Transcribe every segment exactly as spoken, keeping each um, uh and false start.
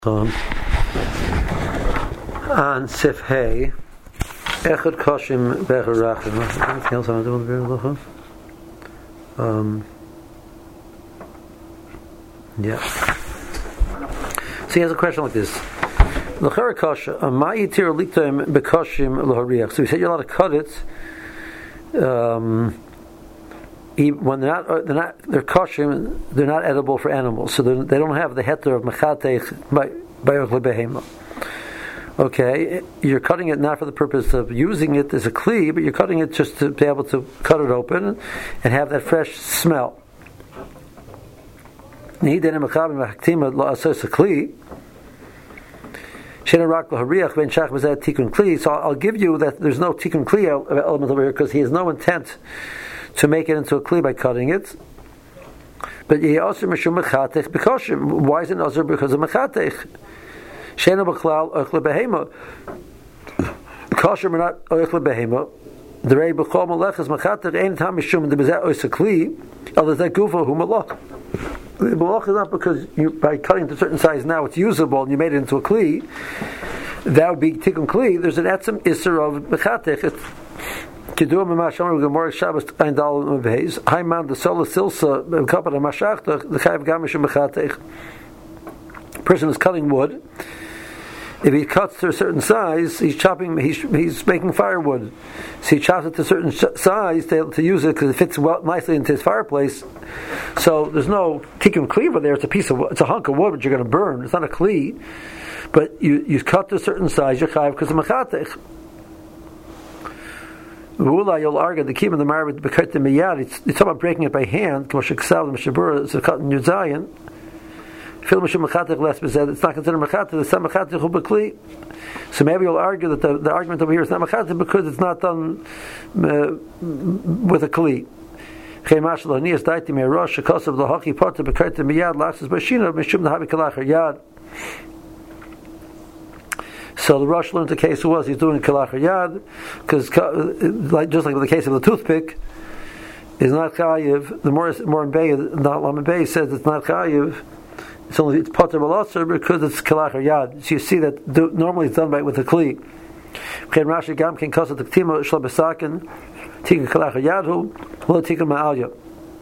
On Sif Hay, Echad Koshim Becharachim. Anything else I want to do with the Berachim? Um, yeah. So he has a question like this. L'chara Kosha, Ma Yitir Liktaim Bekoshim L'Hariach. So he said you're allowed to cut it um, when they're not, they're not, they're koshim, they're not edible for animals, so they don't have the heter of mechatech by behema. Okay, you're cutting it not for the purpose of using it as a kli, but you're cutting it just to be able to cut it open and have that fresh smell. So I'll give you that there's no tikkun kli element over here because he has no intent to make it into a kli by cutting it. But he also mishum mechatech bekoshim. Why is it also because of mechatech? Shena b'chlal ochle behema. Koshim are not ochle behema. The rei b'chol malach is mechatech. Ein tam mishum the bezeh ois a kli. Other than gufa hu malach. The malach is not because you, by cutting to a certain size now it's usable and you made it into a kli. That would be tikkun kli. There's an etzem iser of mechatech. Kidur Mamasham Gemara Shabbos Ein Dal Mveis High Man the Sola Silsa Kappa Mashach the Chayv Gamish Mechatech. Person is cutting wood. If he cuts to a certain size, he's chopping. He's he's making firewood. So he chops it to a certain sh- size to, to use it because it fits well, nicely into his fireplace. So there's no tikkun cleaver there. It's a piece of it's a hunk of wood, but you're going to burn. It's not a kli. But you you cut to a certain size, you're chayv because of mechatech. You'll argue the key in the marriage because the miyad. It's talking about breaking it by hand. It's a cut in Yuzayin. It's not considered mechatech. It's not mechatech ubekli. So maybe you'll argue that the, the argument over here is not mechatech because it's not done uh, with a kli. So the Rosh learned the case was he's doing kalach yad because like just like in the case of the toothpick is not chayiv. The more more in Bay not Lamed Bay says it's not chayiv. It's only it's pater b'latzer because it's kalach yad. So you see that do, normally it's done by with a kli. Ken Rashi gam ken kasat ktima shla besaken tikkun kalach yadhu lo tikkun ma'alya.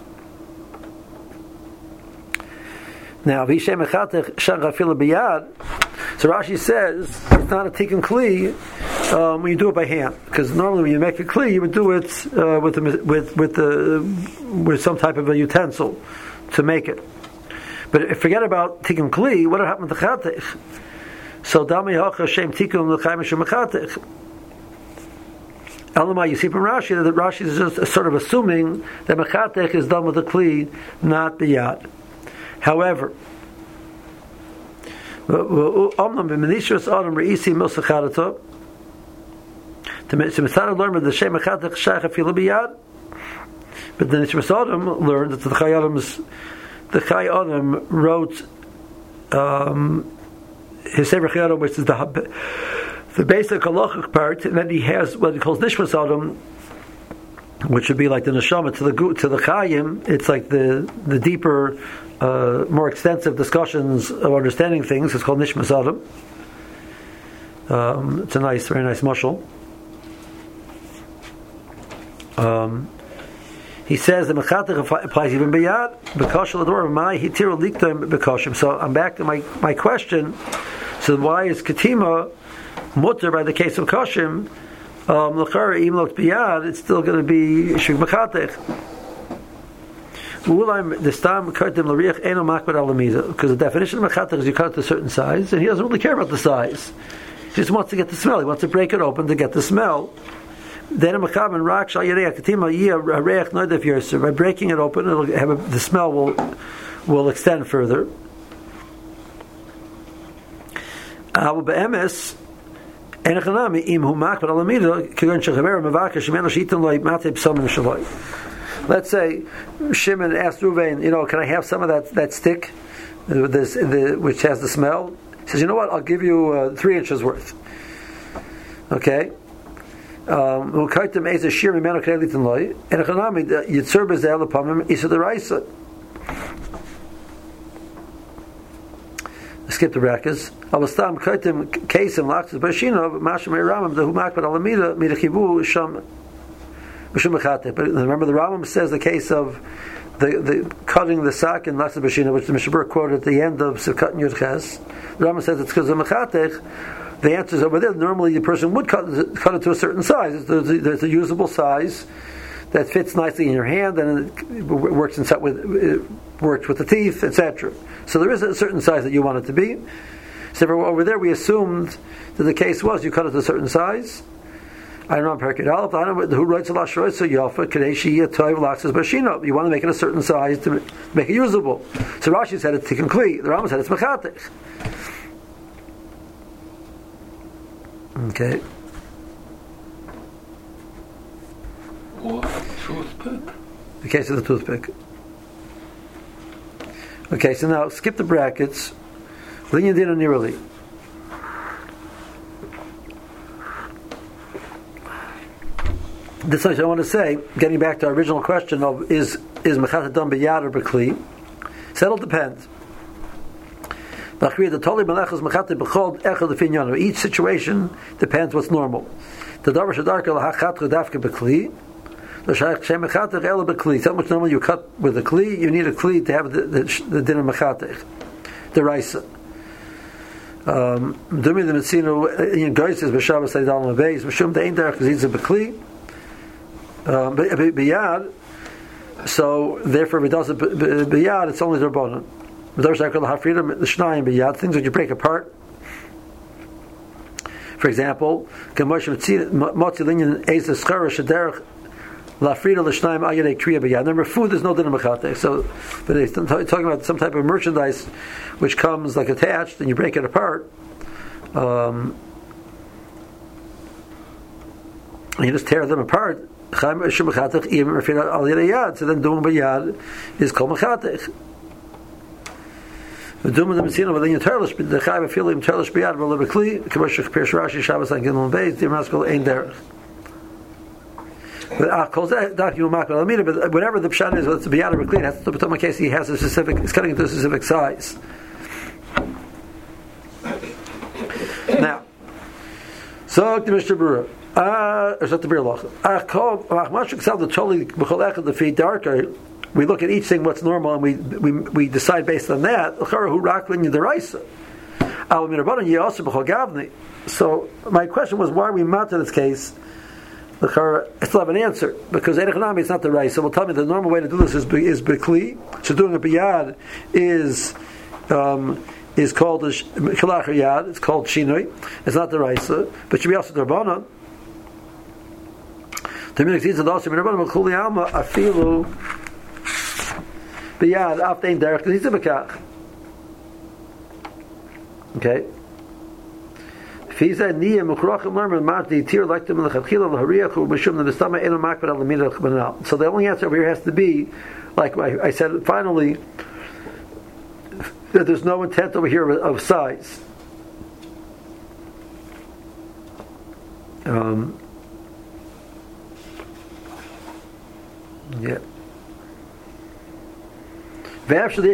Now v'ishem mechatech shanga fila b'yad. So Rashi says it's not a tikkun kli um, when you do it by hand, because normally when you make a kli, you would do it uh, with the, with with the with some type of a utensil to make it. But forget about tikkun kli. What happened to chatech? So dami hacha shem tikkun l'chaim shem chatech. Elamai, you see from Rashi that Rashi is just sort of assuming that mechatech is done with the kli, not the yad. However, but the Nishmas Adam learned that the Chai Adam's the Chai Adam wrote um, his Sefer Chai Adam, which is the the basic halachic part, and then he has what he calls Nishmas Adam, which would be like the neshama to the to the Chayim. It's like the the deeper, uh, more extensive discussions of understanding things. It's called Nishmas Adam. Um, it's a nice, very nice mashal. Um, he says the mechatech applies even beyad b'kashel ador my hitir liktam b'kashim. So I'm back to my my question. So why is katima mutter by the case of kashim? Um, even though it's biyad, it's still going to be shug mechatech. Because the definition of mechatech is you cut it to a certain size, and he doesn't really care about the size. He just wants to get the smell. He wants to break it open to get the smell. Then a mechaben rak shal yerech katima yia reich noidef yerser. By breaking it open, it'll have a, the smell will will extend further. Abu be'emes. Let's say Shimon asked Ruvain, you know, can I have some of that, that stick this, the, which has the smell? He says, you know what, I'll give you uh, three inches worth. Okay? Um, skip the brackets. Avastam kaitim kaisim lachtas bashino masham Ramam the humak but alamida midachivu sham mishum mechatech. But remember, the Rambam says the case of the, the cutting the sack in lachtas bashino, which the Mishabur quoted at the end of Sivkat Yud Ches. The Rambam says it's because of mechatech. The answer is over there. Normally, the person would cut cut it to a certain size. There's a, there's a usable size that fits nicely in your hand, and it works inside with it works with the teeth, et cetera. So there is a certain size that you want it to be. So over there, we assumed that the case was you cut it to a certain size. I don't know. Perkid Aleph. I don't know who writes a lashroy. So Yafa Kadeshi Yatoy Laxas Bashino. You want to make it a certain size to make it usable. So Rashi said it's Tikkun Kli. The Rambam said it's Mechatech. Okay. Or toothpick. The case of the toothpick. Okay, so now skip the brackets. Linyan din and nearly. This is I want to say, getting back to our original question of is is mechatech done b'yad or b'kli? So it'll depend. Each situation depends what's normal. The davar shadarka lahachatcha dafka b'kli. The shayach shem mechatech ela b'kli. So much normal you cut with a kli. You need a kli to have the the, the dinner mechatech, the raisa. Um, Dumi the metzino in goyses b'shabbos seidal mabeis b'shum de'ein derech zizah b'kli. B'yad. So therefore, if it does it b'yad, it's only derbanan. Things that you break apart. For example, remember, food is no dinner mechatech. So, but it's talking about some type of merchandise which comes like attached, and you break it apart. Um, and you just tear them apart. So then doing b'yad is called mechatech. The doom of the Messina, but then you turlish, the Chayv feeling turlish biyad, but little kli, commercial Pirsh Rashi, Shabbos, and Gimel Beis, the Raskol ain't there. But ah, calls that document Makal Amina, but whatever the pshat is, whether it's a biyad or kli, has to put my case, he has a specific, it's cutting into a specific size. Now, so the Mishnah Berurah, ah, or so the Berurah, ah, called, ah, Mashuk Sal, the Toli, B'chol Echad, the feet darker. We look at each thing what's normal, and we we, we decide based on that. So my question was, why are we mad to this case? I still have an answer, because Erechanami is not the raisa. Well, tell me the normal way to do this is is b'kli. So doing a biyad is um, is called a kilach yad. It's called shinoi. It's not the raisa, but should be also derbanan. The minhag says also derbanan b'chuli alma afilu. Biyad after derech he's a mekach. Okay. Fiza niya mukhrachim learn mat the tir like them the khachila the hariyachu mishum the stama eno makbar al minach banal. So the only answer over here has to be, like I, I said, finally, that there's no intent over here of, of size. Um. Yeah. Uh, maybe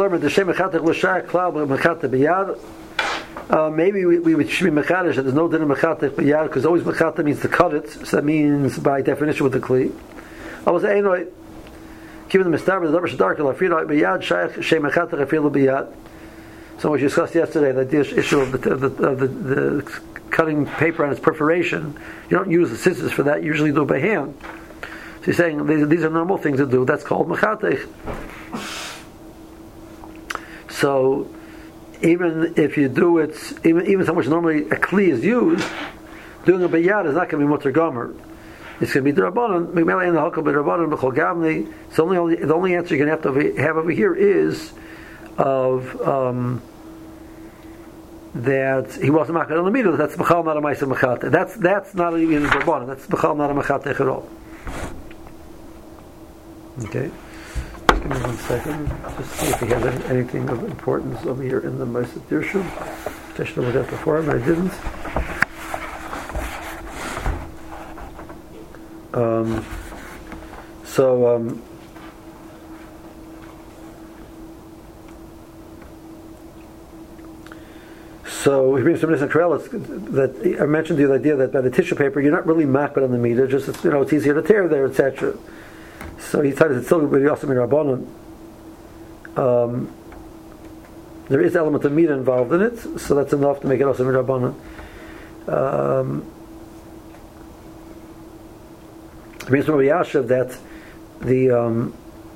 we, we should be mechadish that there's no din of mechatech b'yad, because always mechatech means to cut it, so that means by definition with the kli. I was saying, given the mistaber the davar shadarka lafrida b'yad shaykh shem mechatech afilu b'yad. So what we discussed yesterday, the issue of the, of the, of the, the cutting paper on its perforation, you don't use the scissors for that. You usually do it by hand. So you're saying these, these are normal things to do. That's called mechatech. So, even if you do it, even even so much normally a kli is used, doing a biyad is not going to be mutter gomer. It's going to be d'rabbanan. Migmela in the halakha b'rabbanan b'chol gavni. So only the only answer you're going to have to have over here is of um, that he wasn't makar on the middle. That's b'chal not a ma'aser mechatech. That's that's not even d'rabbanan. That's b'chal not a mechatech at all. Okay. Just give me one second, just see if he has any, anything of importance over here in the Ma'aser Dirshum. I should have looked at before, but I didn't. Um, so, um, So he brings from Nissan Corellis that I mentioned the idea that by the tissue paper you're not really makbid on the meter, just it's, you know it's easier to tear there, et cetera. So he said it's still with the Yosim Rabbanon. Um, there is element of meter involved in it, so that's enough to make it also Rabbanon. Um, it brings from Rabbi Yashav that the um,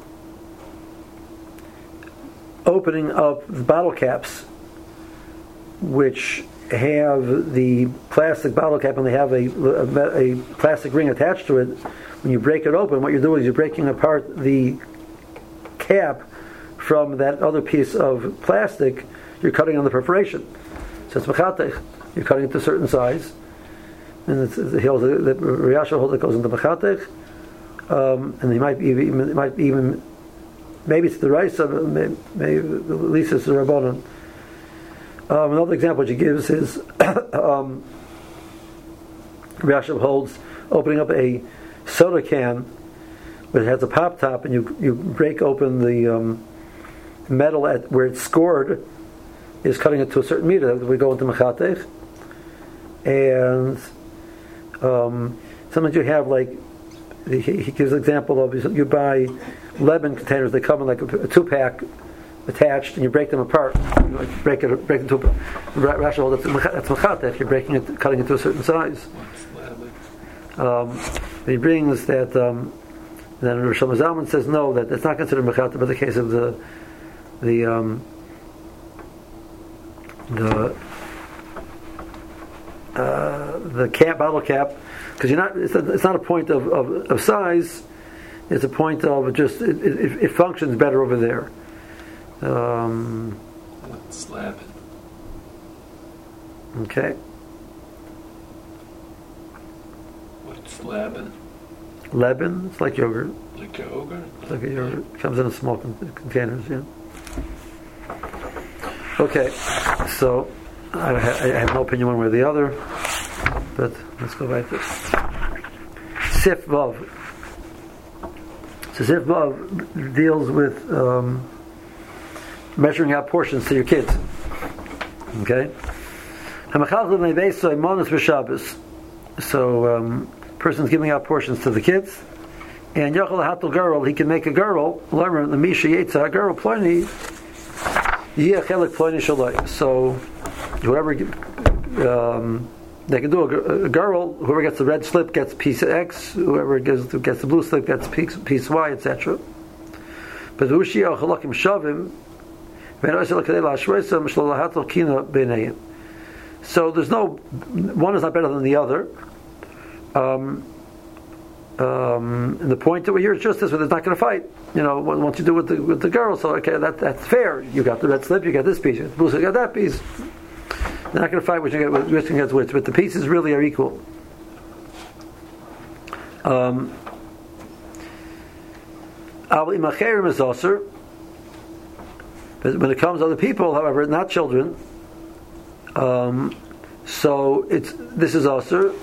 opening up the bottle caps, which have the plastic bottle cap and they have a, a, a plastic ring attached to it, when you break it open, what you're doing is you're breaking apart the cap from that other piece of plastic. You're cutting on the perforation. So it's mechatech. You're cutting it to a certain size. And it's, the hills, the Riyasha holds it goes into mechatech. Um, and they might be even, it might be even, maybe it's the rice, maybe, maybe at least it's the Rabbanon. Um, another example which he gives is um, Riyasha holds opening up a soda can which has a pop top, and you you break open the um, metal at where it's scored, is cutting it to a certain meter. We go into mechatech, and um, sometimes you have like he, he gives an example of you buy lemon containers. They come in like a, a two pack attached, and you break them apart. You like break it, break it into Rashi holds that's mechatech. You're breaking it, cutting it to a certain size. Um, he brings that. Um, then Rosh Zalman says no, that it's not considered mechatech, but the case of the the um, the uh, the cap bottle cap, because you're not. It's, a, it's not a point of, of, of size. It's a point of just it, it, it functions better over there. Um, Slabbing. Okay. What's slabbing? Lebanon, it's like yogurt. Like yogurt? It's like a yogurt. It comes in small con- containers, yeah. Okay, so I, ha- I have no opinion one way or the other, but let's go back to Sif Vav. So Sif Vav deals with um, measuring out portions to your kids. Okay? So, um, person's giving out portions to the kids, and Yochel Hatel Girl, he can make a girl, learn the Misha Yetza, a girl, Pliny, Yechelik Pliny Shalai. So, whoever, um, they can do a, a girl, whoever gets the red slip gets piece X, whoever gets, gets the blue slip gets piece, piece Y, et cetera. But Ushia Chalakim Shavim, so there's no, one is not better than the other. Um, um, and the point that we hear is just this, but it's not going to fight. You know, once you do with the with the girl, so okay, that that's fair. You got the red slip, you got this piece, you got that piece. They're not going to fight which you get, which gets which, but the pieces really are equal. Um, is also. But when it comes to other people, however, not children, um, so it's this is also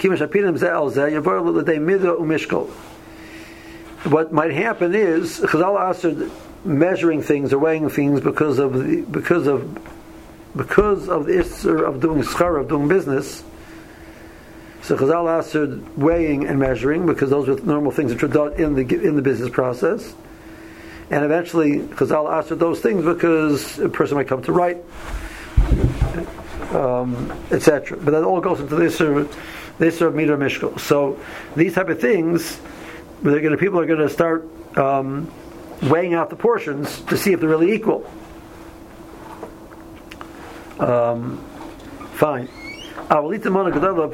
what might happen is Chazal Asr measuring things or weighing things because of the, because of because of the isser of doing schar, of doing business. So Chazal Asr weighing and measuring because those are normal things that are done in the in the business process. And eventually, Chazal answered those things because a person might come to write, um, et cetera. But that all goes into this sort of, this sort of meter mishkal. So these type of things, they're going to, people are going to start um, weighing out the portions to see if they're really equal. Um, fine. So let's do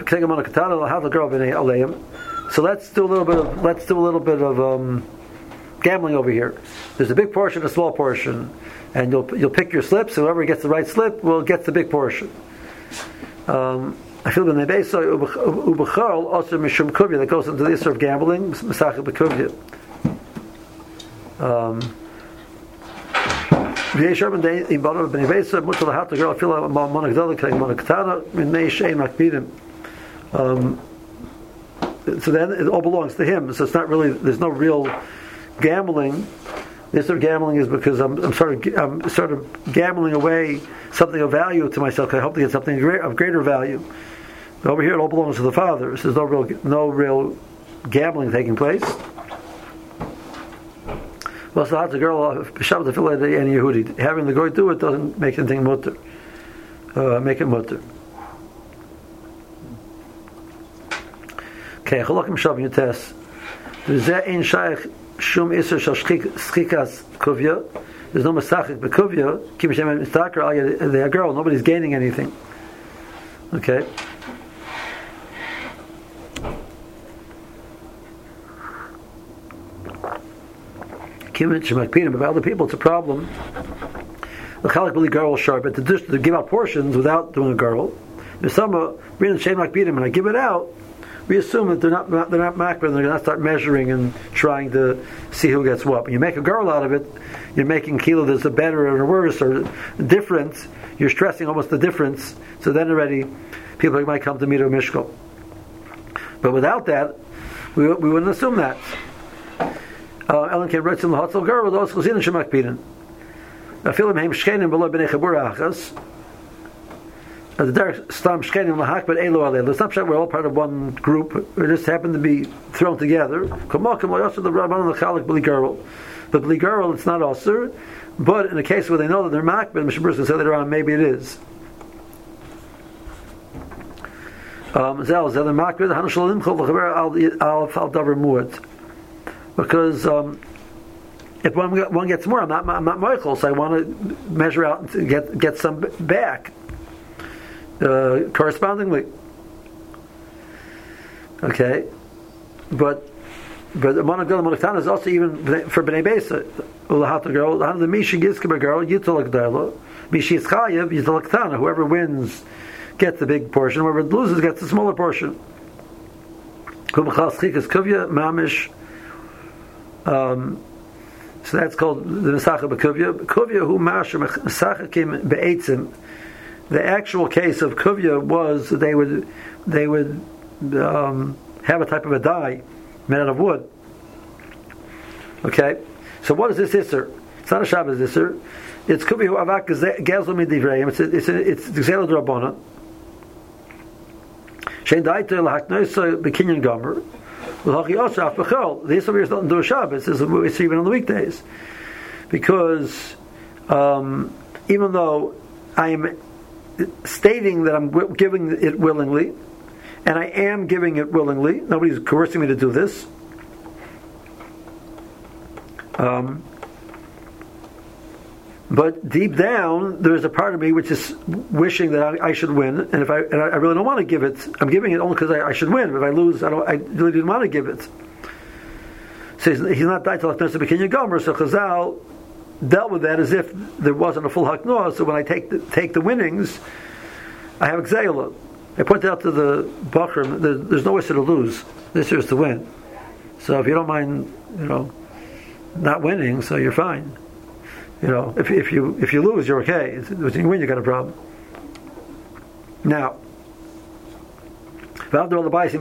a little bit of let's do a little bit of. Um, gambling over here. There's a big portion, a small portion, and you'll you'll pick your slips. Whoever gets the right slip will get the big portion. Um, I feel the nebesa ubachal also mishum kuvya that goes into this sort of gambling. Masachet bekuvya. Um, so then it all belongs to him. So it's not really. There's no real gambling This sort of gambling is because I'm, I'm sort of I'm sort of gambling away something of value to myself. I hope to get something great, of greater value. But over here, it all belongs to the father. So there's no real no real gambling taking place. Well, so that's a girl Shabbat to fill any Yehudi. Having the goy do it doesn't make anything mutter. Uh, make it mutter. Okay, Cholakim Shabbat Yutes. There's that in Shaykh Shum Isser Shal Shchikas Kuvya. There's no Masachik Bekuvya. Kim Shem Mistakar. They're a girl. Nobody's gaining anything. Okay. But by other people, it's a problem. The Chalik B'li Garl sharp, but to, just, to give out portions without doing a Garl. There's some Rin and Shem Makpidim, and I give it out. We assume that they're not they're not makbid, and they're going to start measuring and trying to see who gets what. When you make a Garl out of it, you're making kilo. There's a better or a worse or a difference. You're stressing almost the difference. So then already, people might come to meet a mishkal. But without that, we we wouldn't assume that. Ellen came right to the hotel girl with those chazin and shemak pidin. I feel him heim shkenim below bnei chabura achas. The derek stam shkenim lahak but elo alei. Let's not check we're all part of one group. We just happen to be thrown together. Kamalkim also the rabban and the chalik bli girl. But bli girl it's not also. But in a case where they know that they're makbid, Mishnah can say later on maybe it is. Um, Zel zel makbid hanushalim chol l'chaber al al davar muad. Because um, if one, one gets more, I'm not I'm not Michael, so I want to measure out and get get some back uh, correspondingly. Okay, but but the monogal monotan is also even for bnei beisa. Ulahat girl, the mishi gizkiber girl, yitolak daylo, mishi chayev yitolak tana. Whoever wins gets the big portion. Whoever loses gets the smaller portion. Kumachas chikas kuvya mamish. Um, so that's called the Mesacha B'Kuvya. Kuvya hu masher Mesacha came be'etzim. The actual case of Kuvya was they would they would um, have a type of a dye made out of wood. Okay, so what is this Isser? It's not a Shabbos Isser. It's Kuvya hu avak gezel midivrayim. It's it's it's Gzela D'Rabbanan. Shein da'iter lahaknoisa b'kinyan gomer. The Yisrael is not do Shabbos. It's even on the weekdays, because um, even though I am stating that I'm giving it willingly, and I am giving it willingly, nobody's coercing me to do this. Um, but deep down, there's a part of me which is wishing that I, I should win, and if I and I really don't want to give it, I'm giving it only because I, I should win. If I lose, I don't. I really didn't want to give it. So he's, he's not died to Lachnos B'Kinyan Gomer. So Chazal dealt with that as if there wasn't a full Haknoah. So when I take the, take the winnings, I have Gzeila. I pointed out to the Bachram, there, there's no way to lose. This year is to win. So if you don't mind, you know, not winning, so you're fine. You know, if if you if you lose, you're okay. If you win, you got a problem. Now, so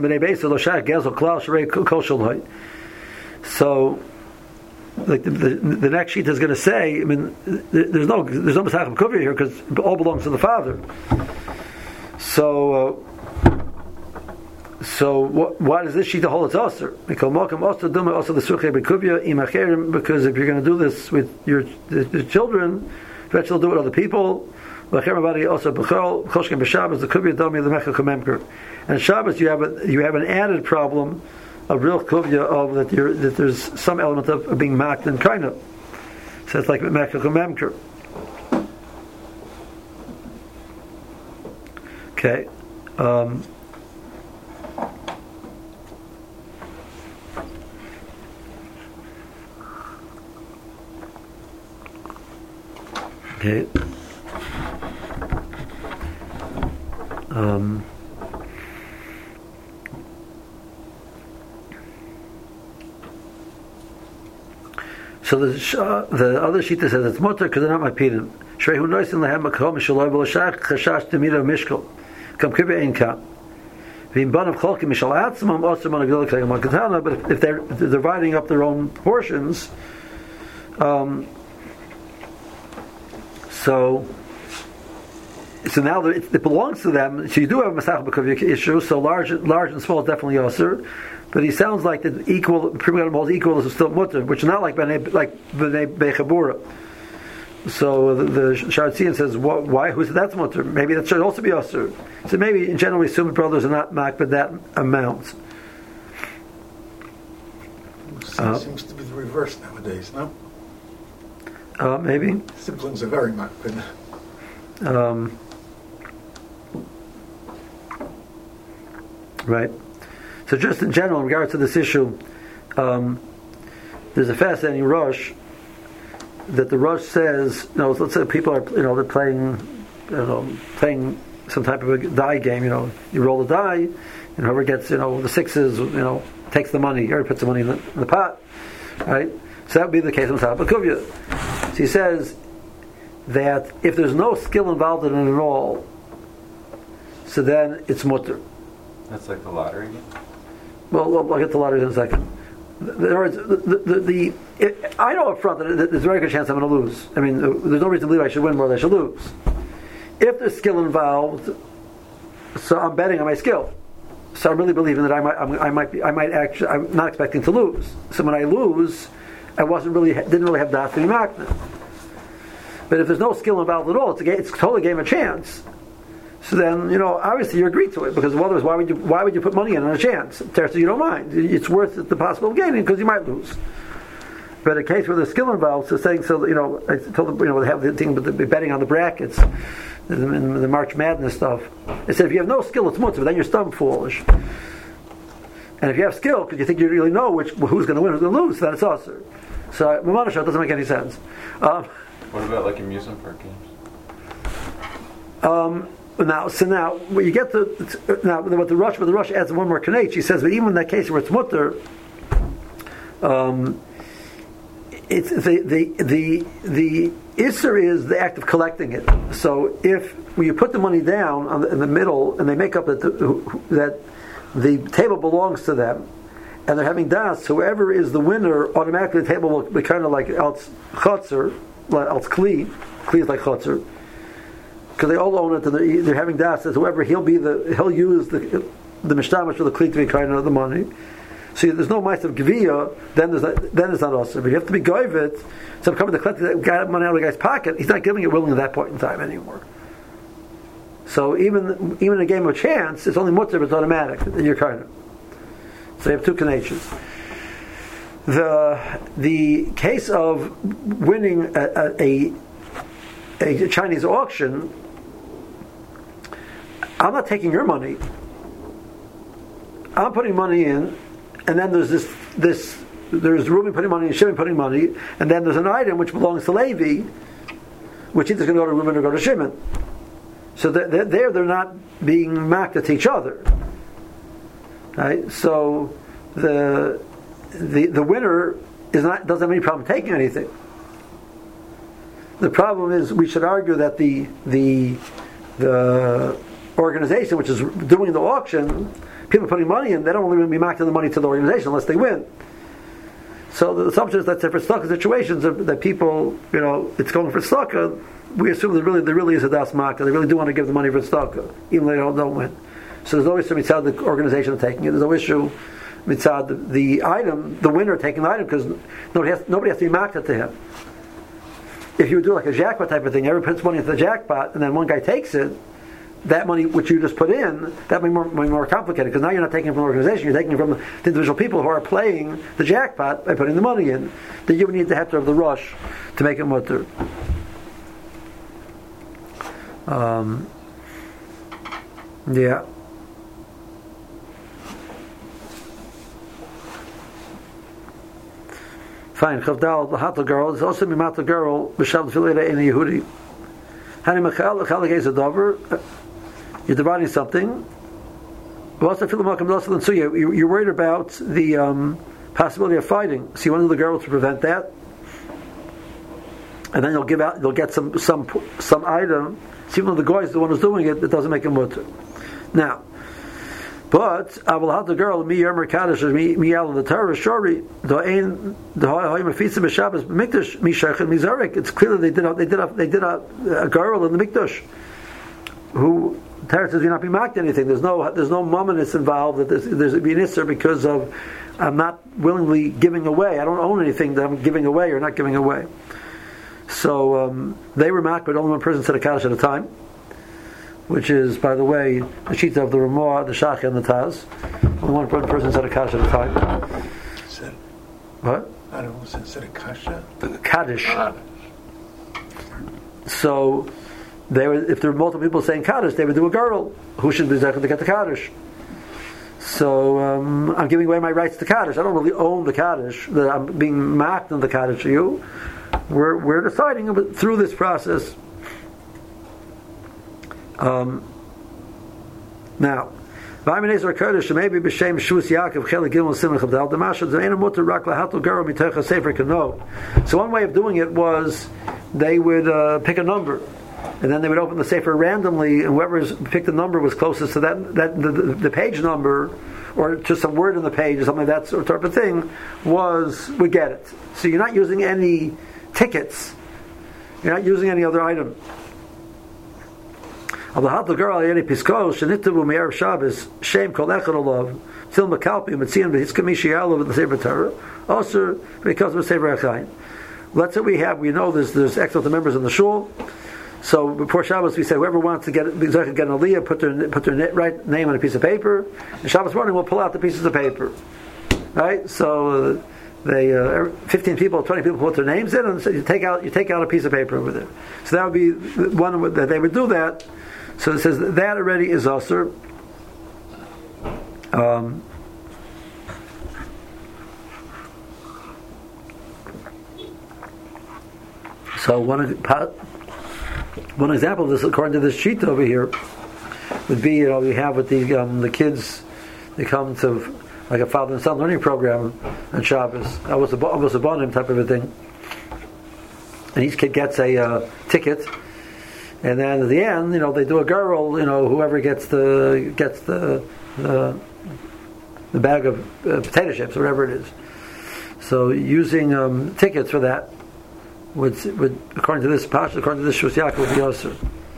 like the, the, the next sheet is going to say, I mean, there's no there's no Masachem Kuvya here because it all belongs to the father. So, uh, so what, why does this sheet hold its aser? Because if you're going to do this with your, your children, eventually do it with other people. And Shabbos, you have a, you have an added problem, a real kuvya of that, you're, that there's some element of, of being marked and kind of. So it's like mechach memker. Okay. Um, okay. Um, so the uh, the other shita says it's mutter because they're not my pinim. Shreihu noisin lehem makom mishaloi b'lashach chashash demira mishkol. Kam kibbeh ein ka. V'im banav cholkim mishal atzmam osir managdol k'ayim makatana. But if they're, if they're dividing up their own portions, Um, so, so now that it, it belongs to them. So you do have a Masach B'Kavya issue. So large, large and small is definitely Yasser. But he sounds like the equal, Prima holds equal is still Mutter, which is not like Bnei, like Bnei Bechabura. So the, the Sharatzian says, what, why? Who said that's Mutter? Maybe that should also be Yasser. So maybe in general we assume the brothers are not makbid that amount. It Uh, seems to be the reverse nowadays, no? Uh, maybe. Siblings are very makbid. Um, right. So just in general, in regards to this issue, um, there's a fascinating Rosh that the Rosh says, you know, let's say people are, you know, they're playing, you know, playing some type of a die game. You know, you roll a die, and whoever gets, you know, the sixes, you know, takes the money. Or puts the money in the, in the pot, right? So that would be the case of Masach B'Kavya. So he says that if there's no skill involved in it at all, so then it's mutter. That's like the lottery game? Well, well, I'll get to the lottery in a second. In other words, the, the, the it, I know up front that there's a very good chance I'm going to lose. I mean, there's no reason to believe I should win more than I should lose. If there's skill involved, so I'm betting on my skill. So I'm really believing that I might, I'm, I might be, I might actually, I'm not expecting to lose. So when I lose, I wasn't really, didn't really have das to be makna. But if there's no skill involved at all, it's a game, it's totally a game of chance. So then, you know, obviously you agree to it, because otherwise, why would you why would you put money in on a chance? So you don't mind. It's worth the possible of gaining because you might lose. But in a case where there's skill involved, so saying so, you know, I told them, you know, they have the thing with the betting on the brackets, the, the March Madness stuff. They said if you have no skill, it's mutzah, but then you're stump foolish. And if you have skill, because you think you really know which who's going to win, who's going to lose, then it's usher. So Mamanasha, it doesn't make any sense. Um, what about like amusement park games? Um. Now, so now, when you get to now, what the Rush, what the Rush adds one more kanech, he says, but even in that case where it's mutter, um, it's the the the the isser is the act of collecting it. So if when you put the money down on the, in the middle, and they make up that the, that the table belongs to them, and they're having das, whoever is the winner, automatically the table will be kind of like else chotzer, like else kli, kli is like chotzer. Because they all own it, and they're, they're having das. As whoever he'll be the he'll use the the mishtamash for the kli to be kind of the money. So there's no mice of gevia. Then there's not, then it's not also. But you have to be goyvet. So I'm coming to collect that got money out of the guy's pocket. He's not giving it willingly at that point in time anymore. So even even in a game of chance, it's only mutter, but it's automatic. You're kind of. So you have two connections. The the case of winning a, a, a Chinese auction. I'm not taking your money. I'm putting money in, and then there's this this there's Reuben putting money and Shimon putting money, and then there's an item which belongs to Levi, which either is going to go to Reuben or go to Shimon. So they're, there they're not being mocked at each other, right? So the the the winner is not doesn't have any problem taking anything. The problem is we should argue that the the the organization which is doing the auction, people putting money in, they don't really be marking the money to the organization unless they win. So the assumption is that for tzedakah situations that people, you know, it's going for tzedakah, we assume that really there really is a das makah. They really do want to give the money for tzedakah, even though they don't, don't win. So there's no issue mitzad the organization taking it. There's no issue mitzad the, the item, the winner taking the item, because nobody has nobody has to be marked to him. If you would do like a jackpot type of thing, everyone puts money into the jackpot, and then one guy takes it. That money which you just put in, that may be more, may be more complicated, because now you're not taking it from the organization, you're taking it from the individual people who are playing the jackpot by putting the money in. That you would need the hefter of the rush to make it mutter. Um, yeah. Fine. Chavdal, the hatal girl, is also mimatal girl, b'shav filera in a Yehudi. Hani machal, chal against a dover. You're dividing something. You're worried about the um, possibility of fighting, so you want the girl to prevent that, and then you'll give out, you'll get some some some item. So even though the guy is the one who's doing it, it doesn't make a mutter. Now, But Aval had the girl mi Yomer Kaddish mi mi al the Torah shori do ein the hoy mafitza b'Shabbos mikdash mi shachet mi zarek. It's clear that they did a, they did a, they did a, a girl in the mikdash who Torah says you not be marked anything. There's no there's no mumminess involved. That there's there's a nisser because of I'm not willingly giving away. I don't own anything that I'm giving away or not giving away. So um, they were marked, but only one person said a Kaddish at a time, which is, by the way, the Shita of the Ramah, the Shach, and the Taz. Only one person said a Kaddish at a time. Said, What? I don't know, said, said a kasha. Kaddish. So, they were, if there were multiple people saying Kaddish, they would do a girl who should be exactly to get the Kaddish. So, um, I'm giving away my rights to Kaddish. I don't really own the Kaddish. That I'm being marked on the Kaddish to you. We're, we're deciding through this process. Um, now, Vayminezor Kurdish maybe b'shem Shus Yaakov Chelik Gimel Simach of the Aldamasha Zaina Mutter Rak Lahatul Garo Mitecha Sefer Kano. So one way of doing it was they would uh, pick a number, and then they would open the Sefer randomly, and whoever picked the number was closest to that that the, the, the page number, or just some word in the page or something like that sort of thing, was would get it. So you're not using any tickets, you're not using any other item. Al the girl ayeni piskos shenitavu me'erev Shabbos shem kol echad olav til mekalpi mitzian v'hitzkamishi alav with the Sefer Torah also because of the Sefer Achayim. Let's say we have we know there's there's X of the members in the shul. So before Shabbos we say whoever wants to get get an aliyah put their put their right name on a piece of paper. And Shabbos morning we'll pull out the pieces of paper. Right? So uh, they uh, fifteen people, twenty people put their names in, and so you take out you take out a piece of paper over there. So that would be one that they would do that. So it says that, that already is usher. Um, so one one example of this, according to this sheet over here, would be you know we have with the um, the kids they come to like a father and son learning program on Shabbos. I was a I was a bonim type of a thing, and each kid gets a uh, ticket. And then at the end, you know, they do a girl. You know, whoever gets the gets the the, the bag of uh, potato chips, or whatever it is. So using um, tickets for that would would according to this passage, according to this Shus Yaakov, would be also.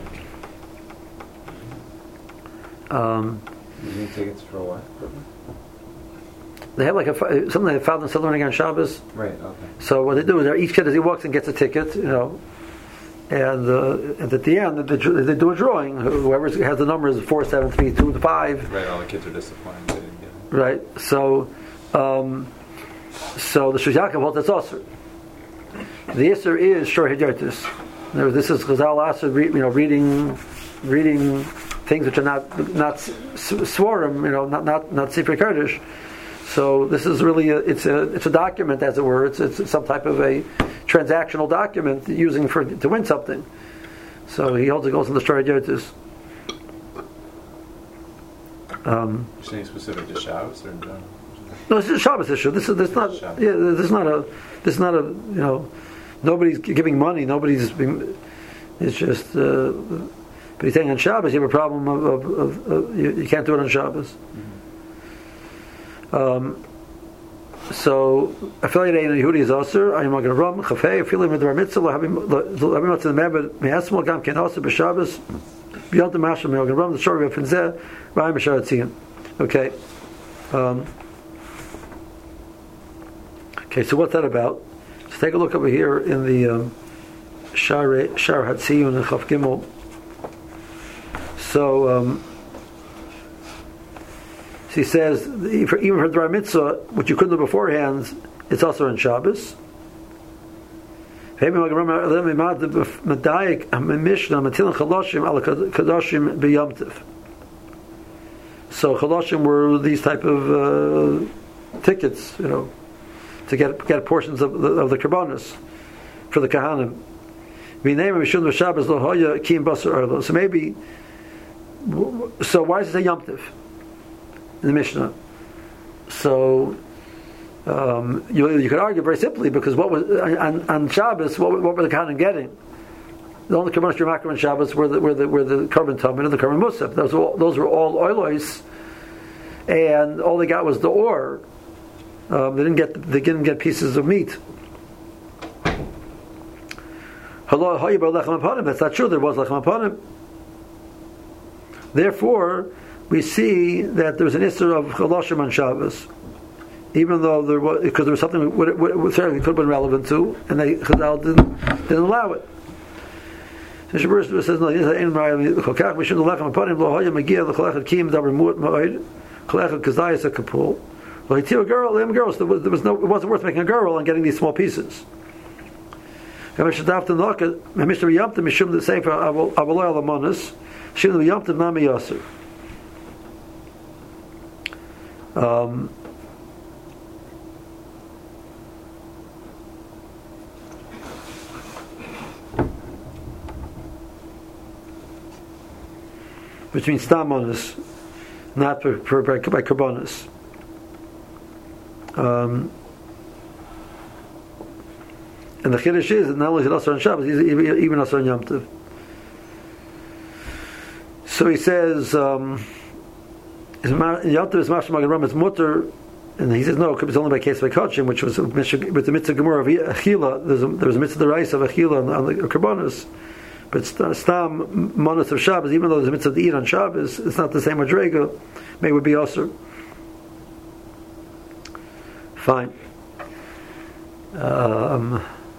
Um, Using tickets for what? They have like a something they found themselves learning on Shabbos. Right. Okay. So what they do is each kid as he walks in gets a ticket. You know. And, uh, and at the end, they, they do a drawing. Whoever has the numbers four, seven, three, two, five. Right. All the kids are disappointed they didn't get it. Right. So, um, so the Shus Yaakov holds that's also. The Isser is Shor Hidyartis. This is Chazal Asr, you know, reading, reading things which are not not Svarim, you know, not not not Sifrei Kurdish. So this is really a, it's a it's a document, as it were. It's it's some type of a transactional document using for to win something. So he holds it goes in the Shor Hidyartis. Um, You're saying specific to Shabbos or in general? No, this is a Shabbos issue. This is this is not Shabbos. yeah. This is not a this is not a you know nobody's giving money. Nobody's being. It's just. Uh, but he's saying on Shabbos you have a problem of, of, of, of you, you can't do it on Shabbos. Mm-hmm. Um, so affiliated in Yehudi is also I'm going to run Chafei affiliated with the Bar Mitzvah having having what's in the member me'asmol gam can also be Shabbos beyond the mashal me going to run the shor of Finzeh Rayim B'Sharatzion. Okay. Um, okay, so what's that about? Let's take a look over here in the um, Shar Shar Hatziyun and Chaf Gimel. So, um, so he says even for Dvar Mitzvah, which you couldn't do beforehand, it's also on Shabbos. So Chaloshim were these type of uh, tickets, you know, to get get portions of the, of the Karbanos for the Kahanim. So maybe, so why does it say Yom Tiv in the Mishnah? So um, you, you could argue very simply because what was on, on Shabbos? What, what were the Kahanim getting? The only Karbanos Shemakim on Shabbos were the were the were the Karban Tamid and the Karban Musaf. Those were all, those were all oilos and all they got was the ore. Um, they didn't get they didn't get pieces of meat. That's not true. There was lechem apanim. Therefore, we see that there was an issur of chaloshim on Shabbos, even though there was because there was something what certainly could have been relevant to, and they Chazal didn't didn't allow it. So Shabbos says no. Chokach mishum lechem apanim lo haya magia lecholechad kiyim davar mu'at ma'od cholechad kazayis a kapul. Well, he a girl, them girls. There was, there was no. It wasn't worth making a girl and getting these small pieces. Um, which means stamonus, not for, for, by, by karbonis. Um, and the chiddush is that not only is it also on Shabbos, even, even also on Yom Tov. So he says, um, Yom Tov is mashma magen it's mutter, and he says no, it's only by case of kachim, which was with the mitzvah gemara of achila. There's a, there was a mitzvah deraisa of achila on, on the karbonos, but stam monos of Shabbos, even though there's a mitzvah to eat on Shabbos, it's not the same madrega. Maybe it would be also fine. Um,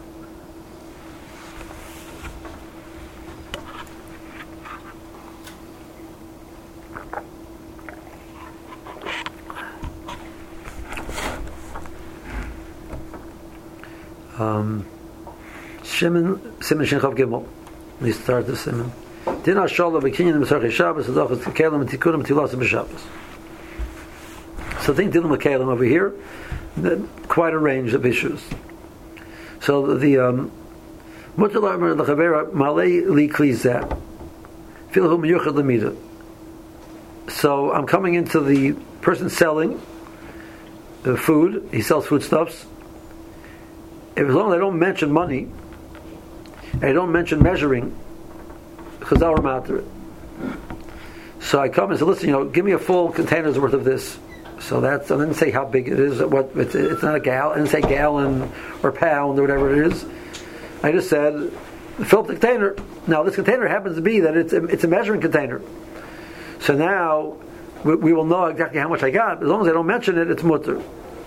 Um, Shimon, Simon Shinchav Gimel. We start the Simon. Din Hashallah v'kinyan b'sarchei Shabbos adachas k'kelim and tikunim tilas b'Shabbos. So think Din L'Kelim over here, quite a range of issues. So the um, Mutar L'Amar L'Chavera Malei Li Klizeh Filhu Miyuchad L'Mida. So I'm coming into the person selling the food. He sells foodstuffs. As long as I don't mention money, and I don't mention measuring, Chazal are after it. So I come and say, listen, you know, give me a full container's worth of this. So that's, I didn't say how big it is. What it's, it's not a gal. I didn't say gallon or pound or whatever it is. I just said, fill up the container. Now this container happens to be that it's a, it's a measuring container. So now we, we will know exactly how much I got. As long as I don't mention it, it's mutter.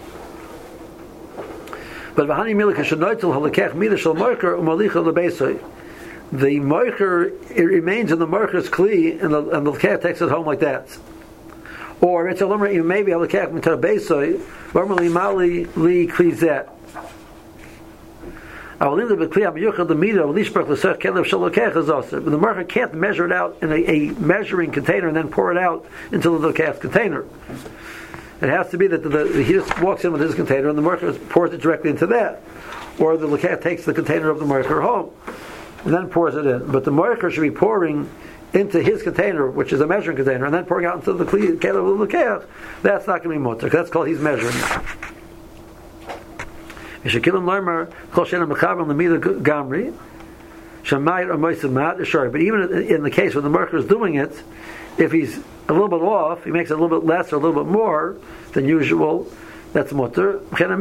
But the moicher, it remains in the moicher's kli, and the and the lekech takes it home like that. Or it's a limmer, maybe a lekech mitar beisoy, normally mali li klizet. But the moicher can't measure it out in a, a measuring container and then pour it out into the lekech container. It has to be that the, the, he just walks in with his container and the merker pours it directly into that. Or the lekech takes the container of the merker home and then pours it in. But the merker should be pouring into his container, which is a measuring container, and then pouring out into the container of the lekech. That's not going to be mutter, because that's called he's measuring. But even in the case where the merker is doing it, if he's a little bit off, he makes it a little bit less or a little bit more than usual, that's mutter. So the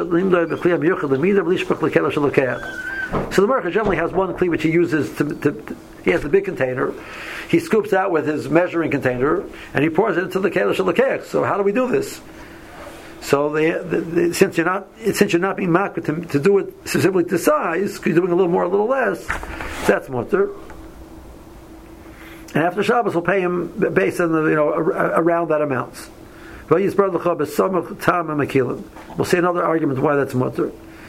merker generally has one kli which he uses to, to, to, he has the big container, he scoops out with his measuring container, and he pours it into the kelesh lekech. So how do we do this? So they, they, they, since you're not since you're not being makbid to, to do it specifically to size, because you're doing a little more, a little less, that's mutter. And after Shabbos, we'll pay him based on the, you know, around that amount. We'll see another argument why that's mutter.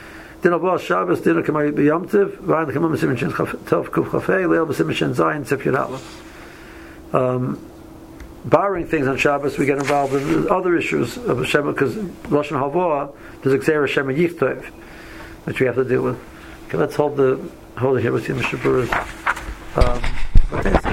Um, borrowing things on Shabbos, we get involved in other issues of Shema, because Lashon Havoah, there's a Xera Shema Yichtov, which we have to deal with. Okay, let's hold the hold it here. We'll see Mishnah Berurah. Um,